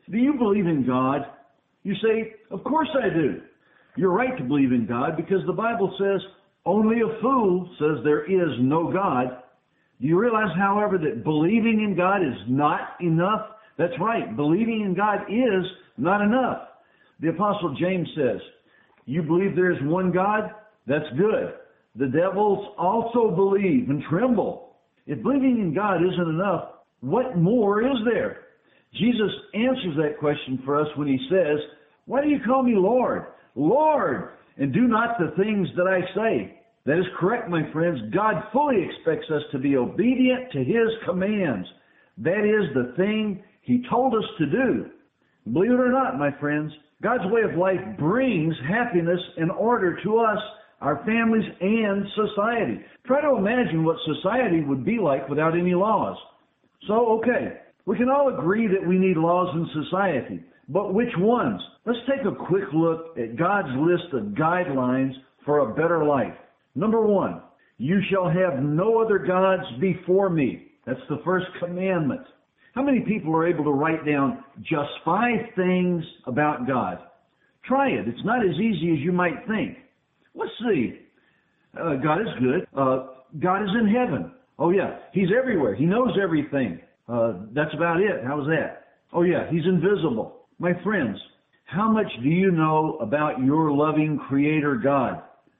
Do you believe in God? You say, of course I do. You're right to believe in God because the Bible says, only a fool says there is no God. Do you realize, however, that believing in God is not enough? That's right. Believing in God is not enough. The Apostle James says, you believe there is one God? That's good. The devils also believe and tremble. If believing in God isn't enough, what more is there? Jesus answers that question for us when he says, why do you call me Lord? Lord, and do not the things that I say. That is correct, my friends. God fully expects us to be obedient to his commands. That is the thing he told us to do. Believe it or not, my friends, God's way of life brings happiness and order to us, our families, and society. Try to imagine what society would be like without any laws. So, okay, we can all agree that we need laws in society, but which ones? Let's take a quick look at God's list of guidelines for a better life. Number 1, you shall have no other gods before me. That's the first commandment. How many people are able to write down just 5 things about God? Try it. It's not as easy as you might think. Let's see. God is good. God is in heaven. Oh, yeah. He's everywhere. He knows everything. That's about it. How's that? Oh, yeah. He's invisible. My friends, how much do you know about your loving Creator God?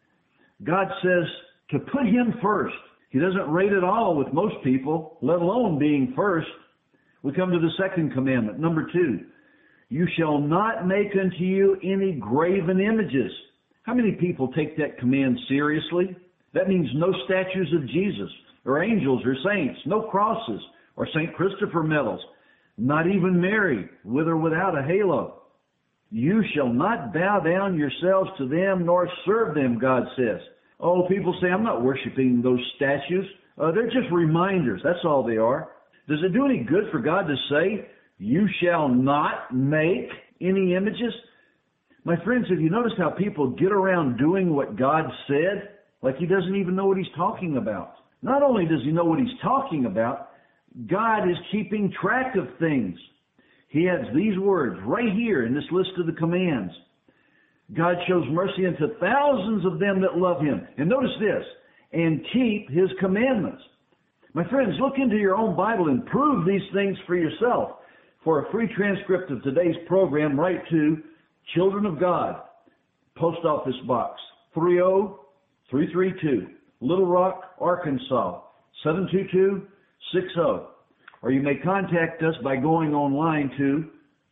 God says to put him first. He doesn't rate it all with most people, let alone being first. We come to the second commandment, number 2. You shall not make unto you any graven images. How many people take that command seriously? That means no statues of Jesus or angels or saints, no crosses or St. Christopher medals, not even Mary, with or without a halo. You shall not bow down yourselves to them nor serve them, God says. Oh, people say, I'm not worshiping those statues. They're just reminders. That's all they are. Does it do any good for God to say, you shall not make any images? My friends, have you noticed how people get around doing what God said? Like he doesn't even know what he's talking about. Not only does he know what he's talking about, God is keeping track of things. He adds these words right here in this list of the commands. God shows mercy unto thousands of them that love him. And notice this, and keep his commandments. My friends, look into your own Bible and prove these things for yourself. For a free transcript of today's program, write to Children of God, Post Office Box 30332, Little Rock, Arkansas 72260. Or you may contact us by going online to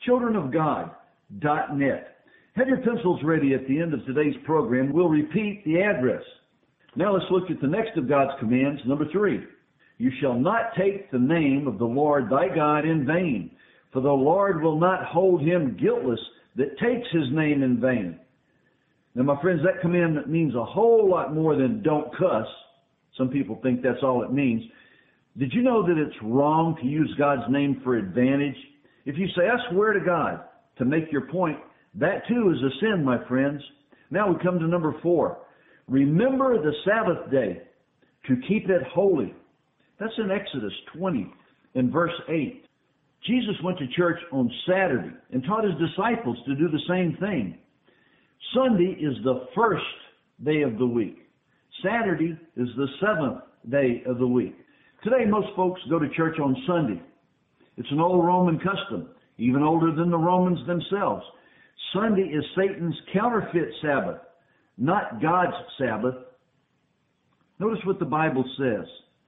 childrenofgod.net. Have your pencils ready at the end of today's program. We'll repeat the address. Now let's look at the next of God's commands, number 3. You shall not take the name of the Lord thy God in vain, for the Lord will not hold him guiltless that takes his name in vain. Now, my friends, that commandment means a whole lot more than don't cuss. Some people think that's all it means. Did you know that it's wrong to use God's name for advantage? If you say, I swear to God, to make your point, that too is a sin, my friends. Now we come to number 4. Remember the Sabbath day to keep it holy. That's in Exodus 20 and verse 8. Jesus went to church on Saturday and taught his disciples to do the same thing. Sunday is the first day of the week. Saturday is the 7th day of the week. Today, most folks go to church on Sunday. It's an old Roman custom, even older than the Romans themselves. Sunday is Satan's counterfeit Sabbath, not God's Sabbath. Notice what the Bible says.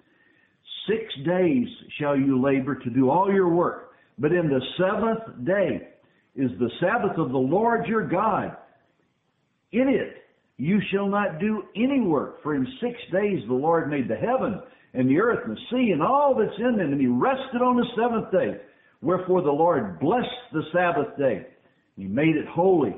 6 days shall you labor to do all your work, but in the 7th day is the Sabbath of the Lord your God. In it you shall not do any work, for in 6 days the Lord made the heaven and the earth and the sea and all that's in them, and he rested on the 7th day. Wherefore the Lord blessed the Sabbath day. He made it holy.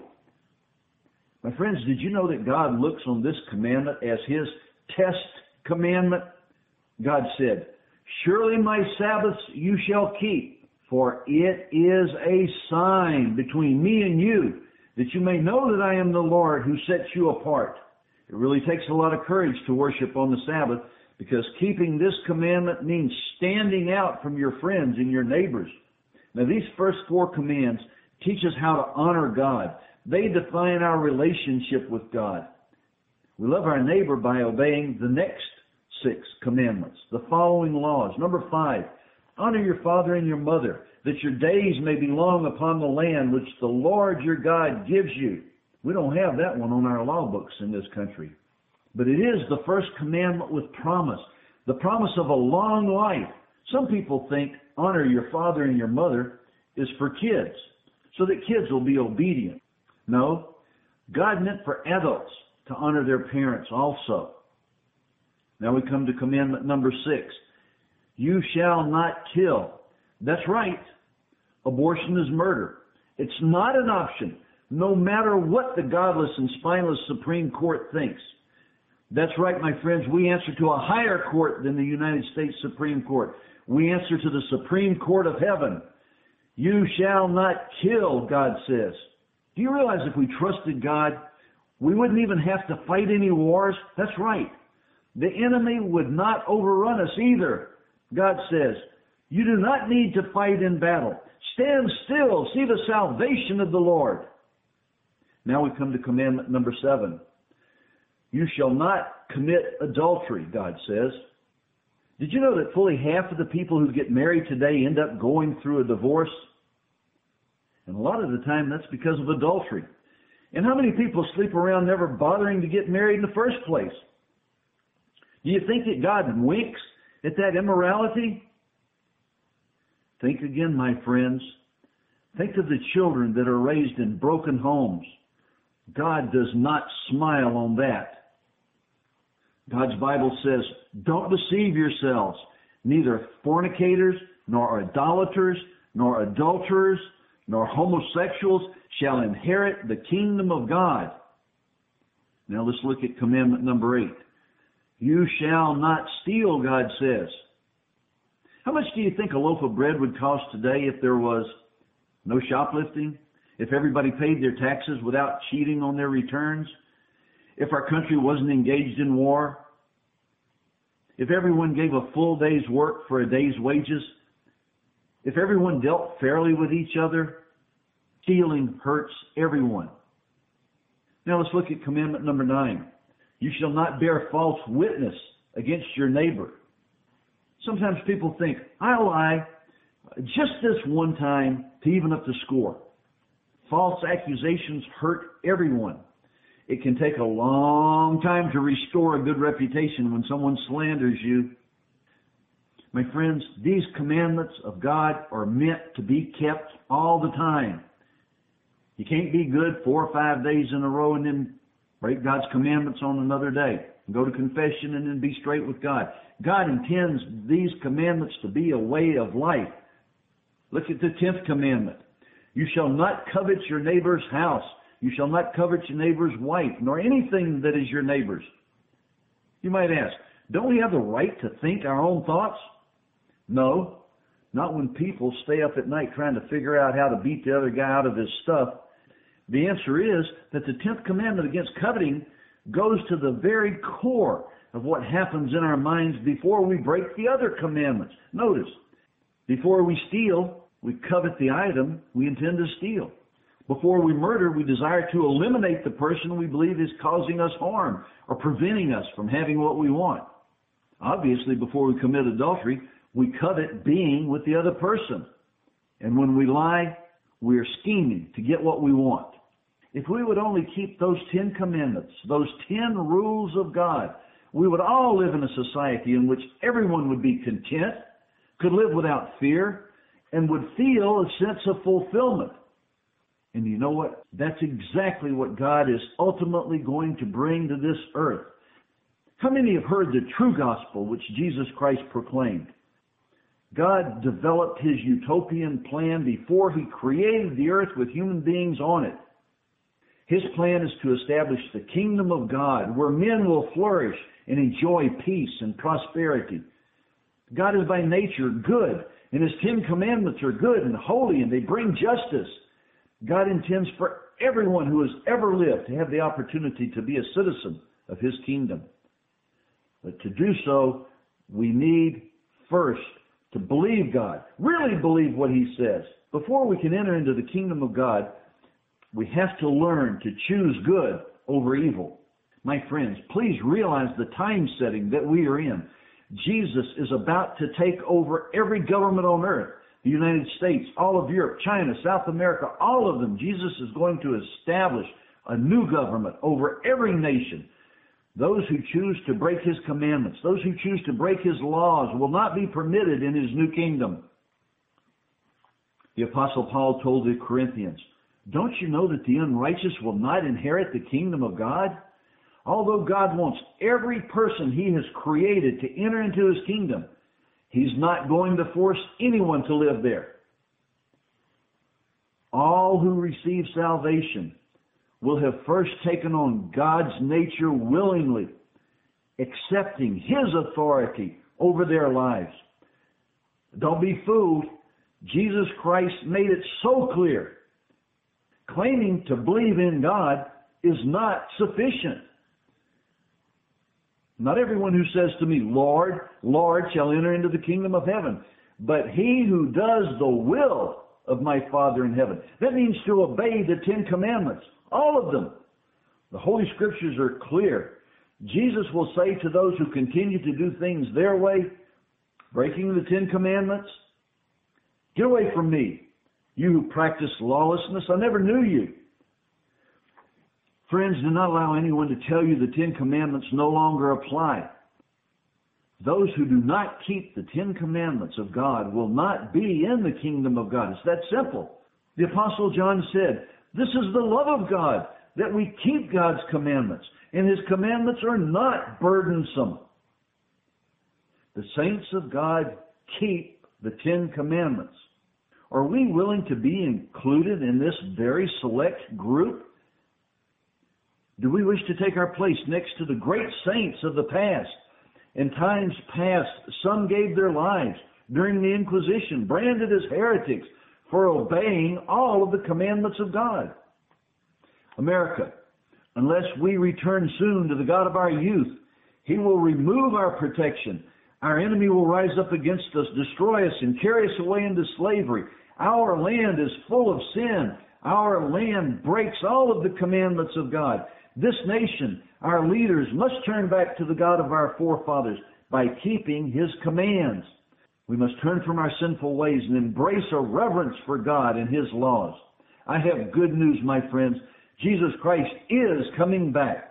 My friends, did you know that God looks on this commandment as his test commandment? God said, surely my Sabbaths you shall keep, for it is a sign between me and you, that you may know that I am the Lord who sets you apart. It really takes a lot of courage to worship on the Sabbath, because keeping this commandment means standing out from your friends and your neighbors. Now, these first 4 commands teach us how to honor God. They define our relationship with God. We love our neighbor by obeying the next 6 commandments, the following laws. Number 5, honor your father and your mother, that your days may be long upon the land which the Lord your God gives you. We don't have that one on our law books in this country. But it is the first commandment with promise, the promise of a long life. Some people think honor your father and your mother is for kids, so that kids will be obedient. No, God meant for adults to honor their parents also. Now we come to commandment number 6. You shall not kill. That's right. Abortion is murder. It's not an option, no matter what the godless and spineless Supreme Court thinks. That's right, my friends. We answer to a higher court than the United States Supreme Court. We answer to the Supreme Court of Heaven. You shall not kill, God says. Do you realize if we trusted God, we wouldn't even have to fight any wars? That's right. The enemy would not overrun us either. God says, you do not need to fight in battle. Stand still. See the salvation of the Lord. Now we come to commandment number 7. You shall not commit adultery, God says. Did you know that fully half of the people who get married today end up going through a divorce? And a lot of the time that's because of adultery. And how many people sleep around never bothering to get married in the first place? Do you think that God winks at that immorality? Think again, my friends. Think of the children that are raised in broken homes. God does not smile on that. God's Bible says, don't deceive yourselves. Neither fornicators, nor idolaters, nor adulterers, nor homosexuals shall inherit the kingdom of God. Now let's look at commandment number 8. You shall not steal, God says. How much do you think a loaf of bread would cost today if there was no shoplifting? If everybody paid their taxes without cheating on their returns? If our country wasn't engaged in war? If everyone gave a full day's work for a day's wages? If everyone dealt fairly with each other? Stealing hurts everyone. Now let's look at commandment number 9. You shall not bear false witness against your neighbor. Sometimes people think, I'll lie just this one time to even up the score. False accusations hurt everyone. It can take a long time to restore a good reputation when someone slanders you. My friends, these commandments of God are meant to be kept all the time. You can't be good 4 or 5 days in a row and then break God's commandments on another day. Go to confession and then be straight with God. God intends these commandments to be a way of life. Look at the 10th commandment. You shall not covet your neighbor's house. You shall not covet your neighbor's wife, nor anything that is your neighbor's. You might ask, don't we have the right to think our own thoughts? No, not when people stay up at night trying to figure out how to beat the other guy out of his stuff. The answer is that the 10th commandment against coveting goes to the very core of what happens in our minds before we break the other commandments. Notice, before we steal, we covet the item we intend to steal. Before we murder, we desire to eliminate the person we believe is causing us harm or preventing us from having what we want. Obviously, before we commit adultery, we covet being with the other person. And when we lie, we are scheming to get what we want. If we would only keep those 10 commandments, those 10 rules of God, we would all live in a society in which everyone would be content, could live without fear, and would feel a sense of fulfillment. And you know what? That's exactly what God is ultimately going to bring to this earth. How many have heard the true gospel which Jesus Christ proclaimed? God developed his utopian plan before he created the earth with human beings on it. His plan is to establish the kingdom of God where men will flourish and enjoy peace and prosperity. God is by nature good, and his 10 commandments are good and holy, and they bring justice. God intends for everyone who has ever lived to have the opportunity to be a citizen of his kingdom. But to do so, we need first to believe God, really believe what He says. Before we can enter into the kingdom of God, we have to learn to choose good over evil. My friends, please realize the time setting that we are in. Jesus is about to take over every government on earth. The United States, all of Europe, China, South America, all of them. Jesus is going to establish a new government over every nation. Those who choose to break His commandments, those who choose to break His laws will not be permitted in His new kingdom. The Apostle Paul told the Corinthians, "Don't you know that the unrighteous will not inherit the kingdom of God?" Although God wants every person He has created to enter into His kingdom, He's not going to force anyone to live there. All who receive salvation will have first taken on God's nature willingly, accepting His authority over their lives. Don't be fooled. Jesus Christ made it so clear. Claiming to believe in God is not sufficient. Not everyone who says to me, "Lord, Lord," shall enter into the kingdom of heaven, but he who does the will of my Father in heaven. That means to obey the 10 Commandments, all of them. The Holy Scriptures are clear. Jesus will say to those who continue to do things their way, breaking the 10 Commandments, "Get away from me, you who practice lawlessness. I never knew you." Friends, do not allow anyone to tell you the 10 Commandments no longer apply. Those who do not keep the 10 Commandments of God will not be in the kingdom of God. It's that simple. The Apostle John said, "This is the love of God, that we keep God's commandments, and His commandments are not burdensome." The saints of God keep the 10 Commandments. Are we willing to be included in this very select group? Do we wish to take our place next to the great saints of the past? In times past, some gave their lives during the Inquisition, branded as heretics for obeying all of the commandments of God. America, unless we return soon to the God of our youth, He will remove our protection. Our enemy will rise up against us, destroy us, and carry us away into slavery. Our land is full of sin. Our land breaks all of the commandments of God. This nation, our leaders, must turn back to the God of our forefathers by keeping His commands. We must turn from our sinful ways and embrace a reverence for God and His laws. I have good news, my friends. Jesus Christ is coming back.